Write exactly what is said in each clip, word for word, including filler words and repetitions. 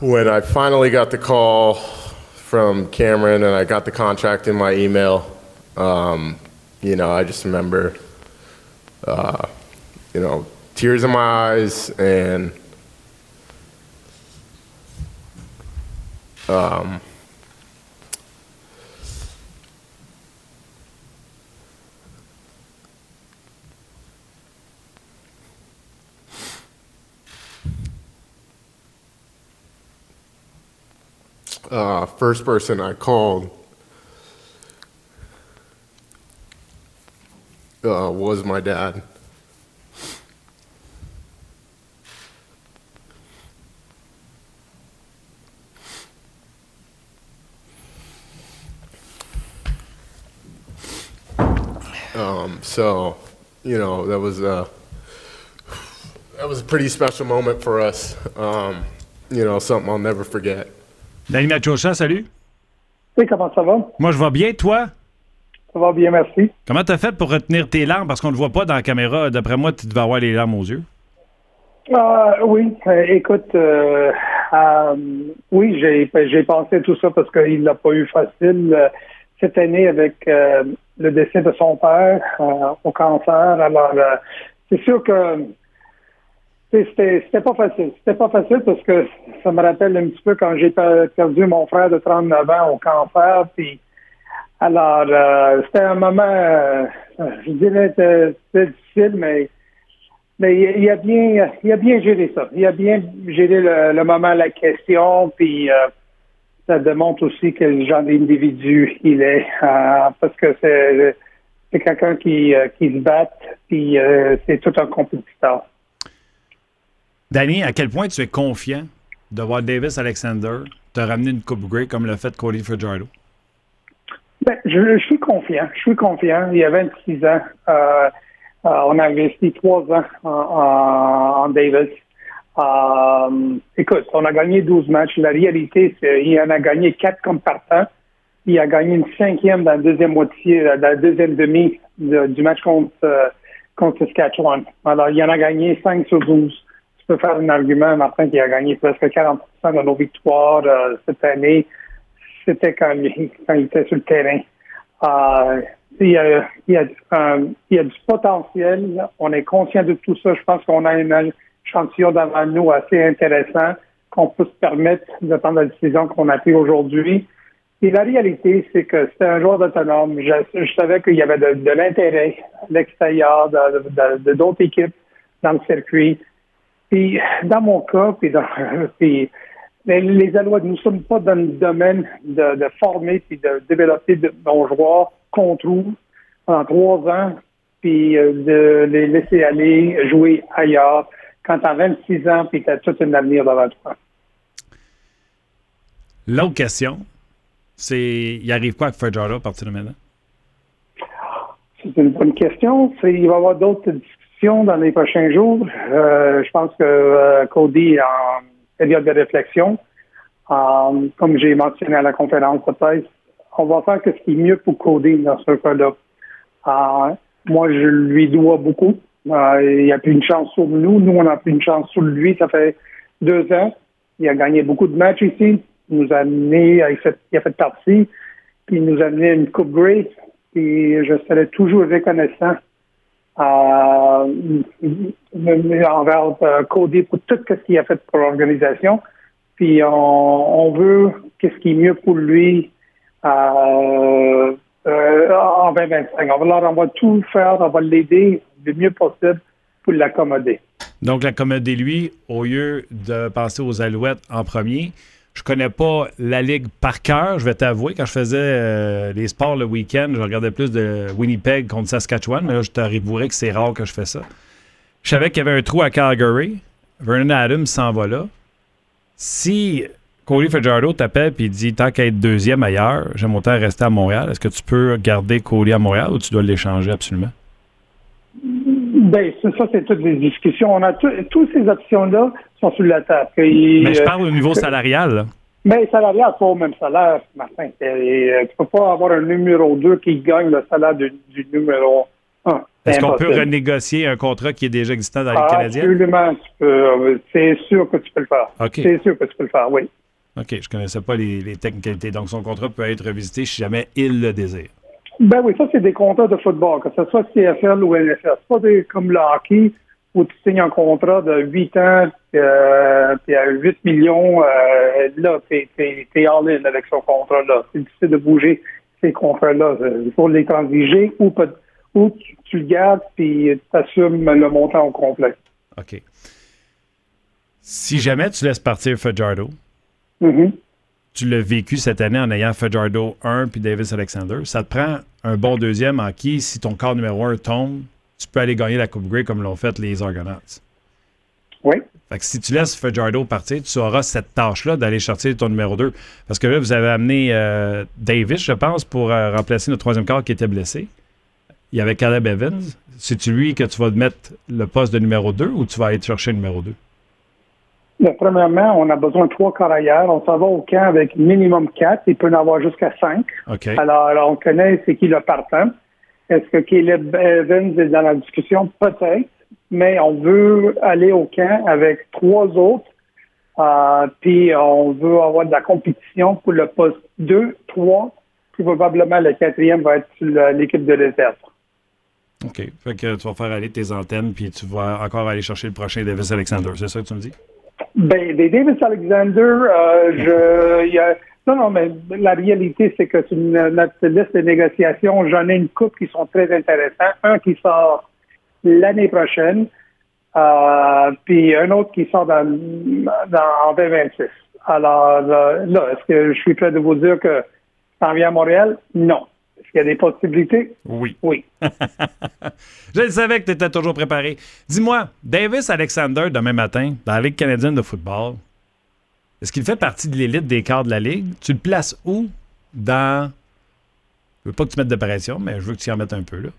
when I finally got the call from Cameron and I got the contract in my email, um, you know, I just remember, uh, you know, tears in my eyes and um, uh, first person I called uh, was my dad. Um, so, you know, that was a that was a pretty special moment for us. Um, you know, something I'll never forget. Danny Machocha, salut. Oui, comment ça va? Moi, je vais bien. Toi? Ça va bien, merci. Comment t'as fait pour retenir tes larmes? Parce qu'on ne le voit pas dans la caméra. D'après moi, tu devais avoir les larmes aux yeux. Euh, oui, euh, écoute, euh, euh, oui, j'ai, j'ai pensé à tout ça parce qu'il l'a pas eu facile euh, cette année avec euh, le décès de son père euh, au cancer. Alors, euh, c'est sûr que C'était, c'était pas facile. C'était pas facile parce que ça me rappelle un petit peu quand j'ai perdu mon frère de trente-neuf ans au cancer. Puis, alors, euh, c'était un moment, euh, je dirais, c'était, c'était difficile, mais, mais il a bien, il a bien géré ça. Il a bien géré le, le moment, la question, puis euh, ça démontre aussi quel genre d'individu il est, euh, parce que c'est, c'est quelqu'un qui, euh, qui se bat, puis euh, c'est tout un compétiteur. Danny, à quel point tu es confiant de voir Davis Alexander te ramener une Coupe Grey comme l'a fait Cody Fajardo? Ben, je, je suis confiant. Je suis confiant. Il y a vingt-six ans. Euh, euh, on a investi trois ans en, en, en Davis. Euh, écoute, on a gagné douze matchs. La réalité, c'est qu'il en a gagné quatre comme partant. Il a gagné une cinquième dans la deuxième moitié, dans la deuxième demi de, du match contre, euh, contre Saskatchewan. Alors, il en a gagné cinq sur douze. Tu peux faire un argument, Martin, qui a gagné presque quarante pour cent de nos victoires euh, cette année. C'était quand il, quand il était sur le terrain. Euh, il, y a, il, y a, euh, il y a du potentiel. On est conscient de tout ça. Je pense qu'on a un échantillon devant nous assez intéressant qu'on peut se permettre de prendre la décision qu'on a prise aujourd'hui. Et la réalité, c'est que c'était un joueur autonome. Je, je savais qu'il y avait de, de l'intérêt à l'extérieur, de, de, de, d'autres équipes dans le circuit. Puis, dans mon cas, puis, dans, puis les, les Alouettes, nous ne sommes pas dans le domaine de, de former puis de développer de bons joueurs contre nous pendant trois ans, puis euh, de les laisser aller jouer ailleurs quand tu as vingt-six ans puis tu as tout un avenir devant toi. L'autre question, c'est il arrive quoi avec Fajardo à partir de maintenant? C'est une bonne question. C'est, il va y avoir d'autres discussions dans les prochains jours. Euh, je pense que euh, Cody est en période de réflexion. Euh, comme j'ai mentionné à la conférence de presse, on va faire ce qui est mieux pour Cody dans ce cas-là. Euh, moi, je lui dois beaucoup. Euh, il a pris une chance sur nous. Nous, on a pris une chance sur lui. Ça fait deux ans. Il a gagné beaucoup de matchs ici. Il nous a amené, il a fait, il a fait partie. Puis il nous a amené une Coupe Grey. Et je serai toujours reconnaissant euh, envers euh, Cody pour tout ce qu'il a fait pour l'organisation. Puis on, on veut qu'est-ce qui est mieux pour lui euh, euh, en vingt vingt-cinq. On va, on va tout faire, on va l'aider le mieux possible pour l'accommoder. Donc, l'accommoder lui, au lieu de passer aux Alouettes en premier. Je connais pas la Ligue par cœur, je vais t'avouer. Quand je faisais euh, les sports le week-end, je regardais plus de Winnipeg contre Saskatchewan, mais là, je t'avouerai que c'est rare que je fais ça. Je savais qu'il y avait un trou à Calgary. Vernon Adams s'en va là. Si Cody Fajardo t'appelle et dit « Tant qu'à être deuxième ailleurs, j'aime autant rester à Montréal », est-ce que tu peux garder Cody à Montréal ou tu dois l'échanger absolument? Bien, ça, c'est toutes les discussions. On a toutes ces options-là sont sur la table. Et, mais je parle au niveau salarial. Là. Mais salarial, pas au même salaire, Martin. Et, et, tu peux pas avoir un numéro deux qui gagne le salaire du, du numéro un. Est-ce qu'on impossible. peut renégocier un contrat qui est déjà existant dans les Canadiens? Absolument, tu peux. C'est sûr que tu peux le faire. OK. C'est sûr que tu peux le faire, oui. OK, je ne connaissais pas les, les technicalités. Donc, son contrat peut être revisité si jamais il le désire. Ben oui, ça, c'est des contrats de football, que ce soit C F L ou N F L. C'est pas des, comme le hockey, où tu signes un contrat de huit ans, euh, puis à huit millions, euh, là, t'es, t'es, t'es all-in avec son contrat-là. C'est difficile de bouger ces contrats-là. Il faut les transiger ou, peut, ou tu, tu le gardes, puis tu assumes le montant au complet. OK. Si jamais tu laisses partir Fajardo, Mm-hmm. tu l'as vécu cette année en ayant Fajardo un puis Davis Alexander, ça te prend un bon deuxième en qui, si ton corps numéro un tombe, tu peux aller gagner la Coupe Grey comme l'ont fait les Argonauts. Oui. Fait que si tu laisses Fajardo partir, tu auras cette tâche-là d'aller chercher ton numéro deux. Parce que là, vous avez amené euh, Davis, je pense, pour euh, remplacer notre troisième quart qui était blessé. Il y avait Caleb Evans. C'est-tu lui que tu vas mettre le poste de numéro deux ou tu vas aller te chercher le numéro deux? Bien, premièrement, on a besoin de trois carrières. On s'en va au camp avec minimum quatre. Il peut en avoir jusqu'à cinq. OK. Alors, alors, on connaît c'est qui le partant. Est-ce que Caleb Evans est dans la discussion? Peut-être. Mais on veut aller au camp avec trois autres. Euh, puis on veut avoir de la compétition pour le poste deux, trois. Puis probablement le quatrième va être l'équipe de réserve. OK. Fait que tu vas faire aller tes antennes puis tu vas encore aller chercher le prochain Davis Alexander. C'est ça que tu me dis? Ben, des Davis Alexander, euh, je, y a, non, non, mais la réalité, c'est que sur une, notre liste de négociations, j'en ai une couple qui sont très intéressants. Un qui sort l'année prochaine, euh, puis un autre qui sort dans, dans, en vingt vingt-six. Alors, euh, là, est-ce que je suis prêt de vous dire que ça en vient à Montréal? Non. Est-ce qu'il y a des possibilités? Oui. Oui. Je le savais que tu étais toujours préparé. Dis-moi, Davis Alexander, demain matin, dans la Ligue canadienne de football, est-ce qu'il fait partie de l'élite des quarts de la Ligue? Tu le places où dans... Je veux pas que tu mettes de pression, mais je veux que tu y en mettes un peu, là.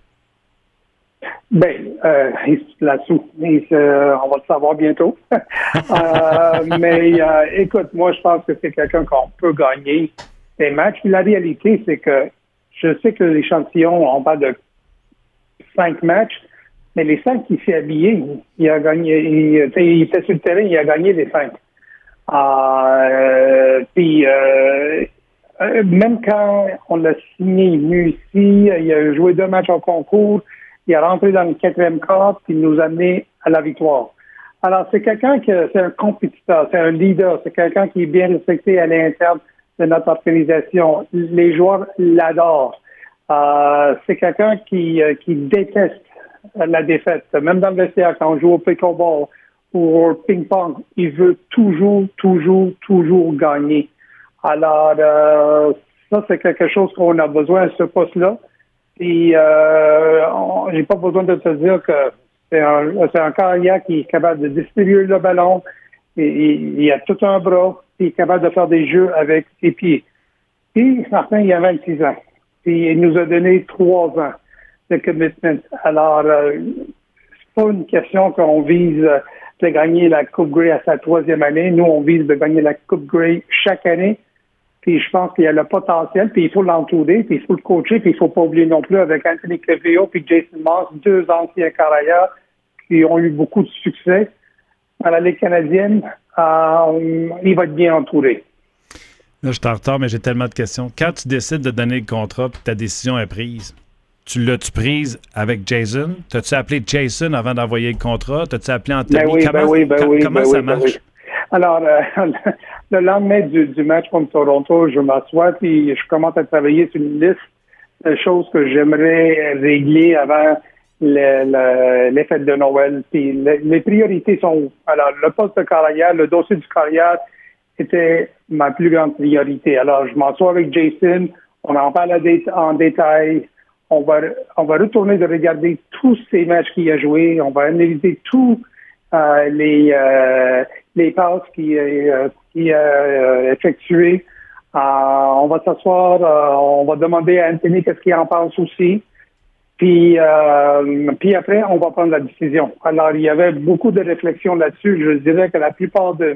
Ben, euh, il se place où? Il se, on va le savoir bientôt. euh, mais euh, écoute, moi, je pense que c'est quelqu'un qu'on peut gagner des matchs. Puis la réalité, c'est que je sais que l'échantillon, on parle de cinq matchs, mais les cinq qui s'est habillé, il a gagné, il, il était sur le terrain, il a gagné les cinq. Euh, puis, euh, même quand on l'a signé, il est venu ici, il a joué deux matchs en concours, il est rentré dans le quatrième quart, puis il nous a amené à la victoire. Alors, c'est quelqu'un qui, c'est un compétiteur, c'est un leader, c'est quelqu'un qui est bien respecté à l'interne de notre organisation. Les joueurs l'adorent. Euh, c'est quelqu'un qui, euh, qui déteste la défaite. Même dans le vestiaire, quand on joue au pickleball ou au ping-pong, il veut toujours, toujours, toujours gagner. Alors, euh, ça, c'est quelque chose qu'on a besoin à ce poste-là. Puis, euh, on, j'ai pas besoin de te dire que c'est un, c'est un carrière qui est capable de distribuer le ballon. Et, il, il a tout un bras. Puis, il est capable de faire des jeux avec ses pieds. Puis, Martin, il a vingt-six ans. Puis, il nous a donné trois ans de commitment. Alors, euh, c'est pas une question qu'on vise de gagner la Coupe Grey à sa troisième année. Nous, on vise de gagner la Coupe Grey chaque année. Puis je pense qu'il y a le potentiel, puis il faut l'entourer, puis il faut le coacher, puis il faut pas oublier non plus avec Anthony Clevio puis Jason Moss, deux anciens carrières qui ont eu beaucoup de succès à la Ligue canadienne. Euh, il va être bien entouré. Là, je suis en retard, mais j'ai tellement de questions. Quand tu décides de donner le contrat puis que ta décision est prise, tu l'as-tu prise avec Jason? T'as-tu appelé Jason avant d'envoyer le contrat? T'as-tu appelé Anthony? Ben oui, comment ben oui, ben com- oui, comment ben ça oui, ben marche? oui. Alors, euh, le lendemain du, du match contre Toronto, je m'assois puis je commence à travailler sur une liste de choses que j'aimerais régler avant le, le, les fêtes de Noël. Puis le, les priorités sont... Alors, le poste de carrière, le dossier du carrière était ma plus grande priorité. Alors, je m'assois avec Jason, on en parle en détail. On va, on va retourner de regarder tous ces matchs qu'il a joués. On va analyser tous euh, les... Euh, les passes qu'il euh, qui a euh, effectuées. Euh, on va s'asseoir, euh, on va demander à Anthony qu'est-ce qu'il en pense aussi. Puis, euh, puis après, on va prendre la décision. Alors, il y avait beaucoup de réflexions là-dessus. Je dirais que la plupart de,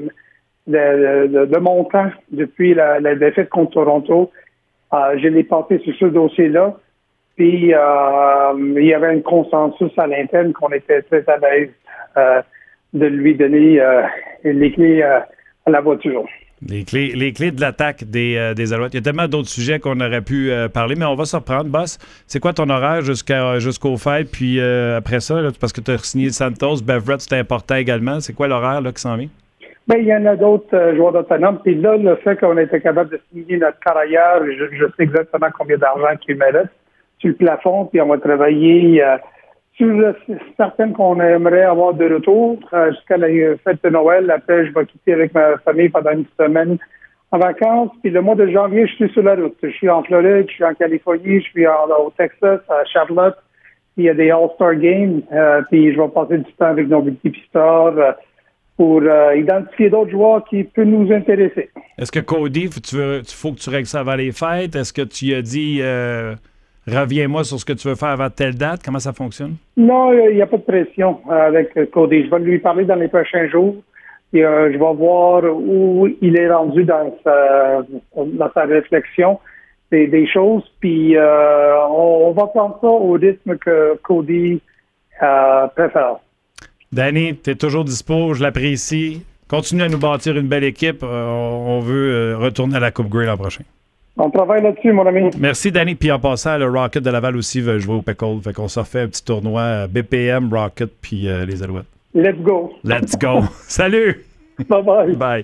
de, de, de mon temps, depuis la, la défaite contre Toronto, euh, je l'ai passé sur ce dossier-là. Puis, euh, il y avait un consensus à l'interne qu'on était très à l'aise euh, de lui donner euh, les clés euh, à la voiture. Les clés, les clés de l'attaque des, euh, des Alouettes. Il y a tellement d'autres sujets qu'on aurait pu euh, parler, mais on va se reprendre. Boss, c'est quoi ton horaire jusqu'à, jusqu'au fête? Puis euh, après ça, là, parce que tu as signé Santos, Beverett, c'était important également. C'est quoi l'horaire là, qui s'en vient? Bien, il y en a d'autres euh, joueurs autonomes. Puis là, le fait qu'on a été capable de signer notre carrière, je, je sais exactement combien d'argent qu'il mérite sur le plafond, puis on va travailler euh, sur le, certaines qu'on aimerait avoir de retour euh, jusqu'à la fête de Noël. Après, je vais quitter avec ma famille pendant une semaine en vacances. Puis le mois de janvier, je suis sur la route. Je suis en Floride, je suis en Californie, je suis en, au Texas, à Charlotte. Il y a des All-Star Games. Euh, puis je vais passer du temps avec nos petits stars euh, pour euh, identifier d'autres joueurs qui peuvent nous intéresser. Est-ce que Cody, tu veux, tu faut que tu règles ça avant les fêtes? Est-ce que tu as dit euh, reviens-moi sur ce que tu veux faire avant telle date? Comment ça fonctionne? Non, il n'y a pas de pression avec Cody. Je vais lui parler dans les prochains jours. Et, euh, je vais voir où il est rendu dans sa, dans sa réflexion des, des choses. Puis euh, on, on va prendre ça au rythme que Cody euh, préfère. Danny, tu es toujours dispo, je l'apprécie. Continue à nous bâtir une belle équipe. Euh, on veut euh, retourner à la Coupe Grey l'an prochain. On travaille là-dessus, mon ami. Merci, Danny. Puis en passant, le Rocket de Laval aussi veut jouer au Pickle. Fait qu'on se refait un petit tournoi euh, B P M, Rocket, puis euh, les Alouettes. Let's go. Let's go. Salut! Bye-bye. Bye.